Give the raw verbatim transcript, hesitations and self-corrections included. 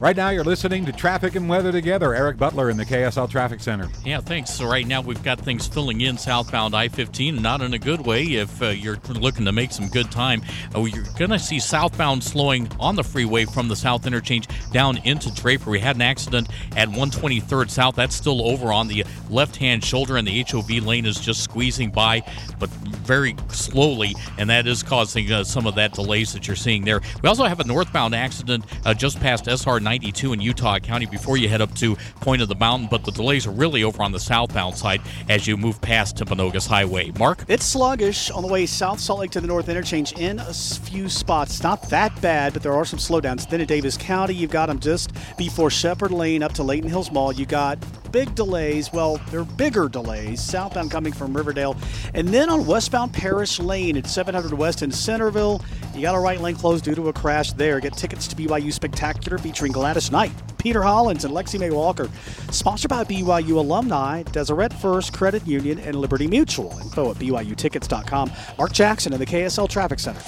Right now, you're listening to Traffic and Weather Together. Eric Butler in the K S L Traffic Center. Yeah, thanks. So right now we've got things filling in southbound I fifteen, not in a good way if uh, you're looking to make some good time. Uh, you're going to see southbound slowing on the freeway from the south interchange down into Draper. We had an accident at one twenty-third South. That's still over on the left-hand shoulder, and the H O V lane is just squeezing by, but very slowly, and that is causing uh, some of that delays that you're seeing there. We also have a northbound accident uh, just past S R ninety-two in Utah County before you head up to Point of the Mountain, but the delays are really over on the southbound side as you move past Timpanogos Highway. Mark? It's sluggish on the way south Salt Lake to the north interchange in a few spots. It's not that bad, but there are some slowdowns. Then in Davis County, you've got them just before Shepherd Lane up to Layton Hills Mall. You got big delays. Well, they're bigger delays. Southbound coming from Riverdale. And then on westbound Parish Lane at seven hundred West in Centerville, you got a right lane closed due to a crash there. Get tickets to B Y U Spectacular featuring Gladys Knight, Peter Hollins, and Lexi May Walker. Sponsored by B Y U alumni, Deseret First Credit Union, and Liberty Mutual. Info at B Y U tickets dot com. Mark Jackson in the K S L Traffic Center.